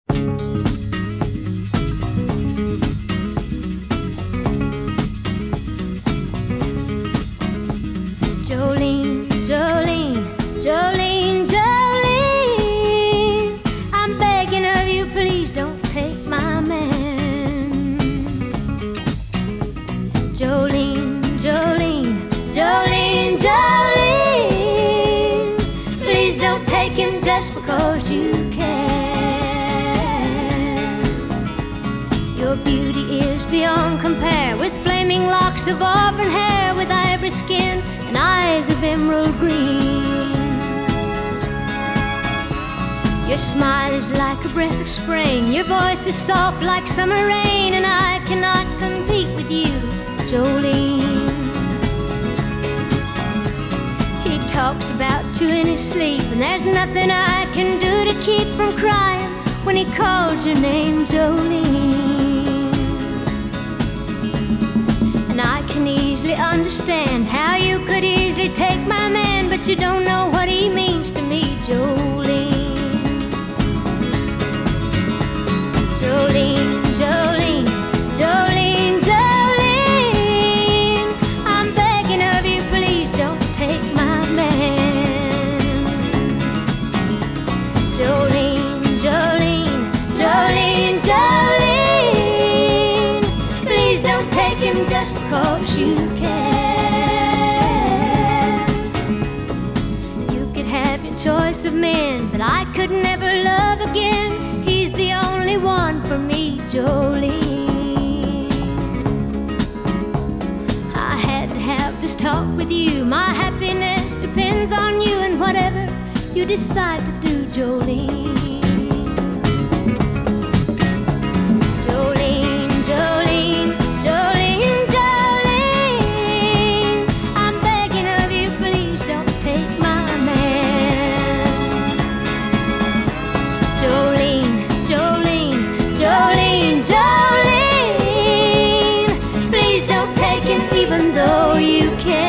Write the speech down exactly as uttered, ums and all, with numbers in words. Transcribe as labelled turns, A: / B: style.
A: Jolene, Jolene, Jolene, Jolene, I'm begging of you, please don't take my man. Jolene, Jolene, Jolene, Jolene, please don't take him just because you can. Your beauty is beyond compare, with flaming locks of auburn hair, with ivory skin and eyes of emerald green. Your smile is like a breath of spring, your voice is soft like summer rain, and I cannot compete with you, Jolene. He talks about you in his sleep, and there's nothing I can do to keep from crying when he calls your name, Jolene. And I can easily understand how you could easily take my man, but you don't know what he means to me, Jolene. Jolene, Jolene, Jolene, Jolene, I'm begging of you, please don't take my man. Jolene, Jolene, Jolene, Jolene, please don't take him just because you can. You could have your choice of men, but I could never love again. He's the only one for me, Jolene. I had to have this talk with you. My happiness depends on you, and whatever you decide to do, Jolene. Jolene, Jolene, Jolene, Jolene, I'm begging of you, please don't take my man. Jolene, Jolene, Jolene, Jolene, please don't take him even though you can.